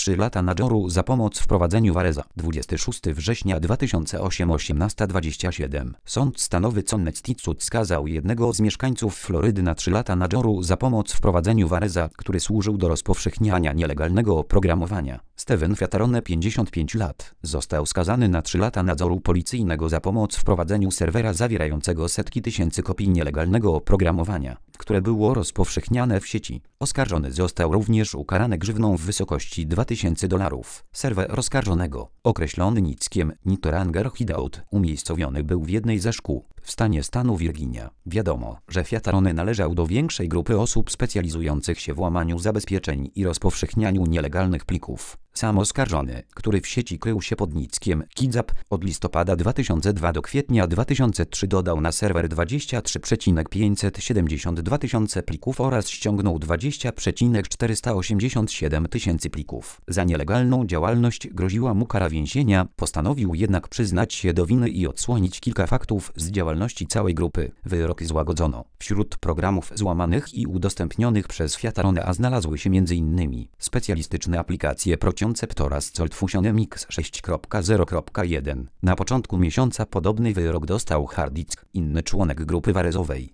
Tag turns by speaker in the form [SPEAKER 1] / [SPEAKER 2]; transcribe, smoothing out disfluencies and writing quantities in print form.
[SPEAKER 1] 3 lata nadzoru za pomoc w prowadzeniu Vareza. 26 września 2008 18:27. Sąd stanowy Connecticut skazał jednego z mieszkańców Florydy na 3 lata nadzoru za pomoc w prowadzeniu Vareza, który służył do rozpowszechniania nielegalnego oprogramowania. Steven Fiatarone, 55 lat, został skazany na 3 lata nadzoru policyjnego za pomoc w prowadzeniu serwera zawierającego setki tysięcy kopii nielegalnego oprogramowania, które było rozpowszechniane w sieci. Oskarżony został również ukarany grzywną w wysokości $2000. Serwer oskarżonego, określony nickiem Nitoranger Hideout, umiejscowiony był w jednej ze szkół w stanie stanu Virginia. Wiadomo, że Fiatarone należał do większej grupy osób specjalizujących się w łamaniu zabezpieczeń i rozpowszechnianiu nielegalnych plików. Sam oskarżony, który w sieci krył się pod nickiem Kidzap, od listopada 2002 do kwietnia 2003 dodał na serwer 23,572 tysiące plików oraz ściągnął 20,487 tysięcy plików. Za nielegalną działalność groziła mu kara więzienia, postanowił jednak przyznać się do winy i odsłonić kilka faktów z działalności całej grupy. Wyrok złagodzono. Wśród programów złamanych i udostępnionych przez Fiatarone znalazły się m.in. specjalistyczne aplikacje Proconceptora z Cold Fusion MX 6.0.1. Na początku miesiąca podobny wyrok dostał Hard Disk, inny członek grupy Varezowej.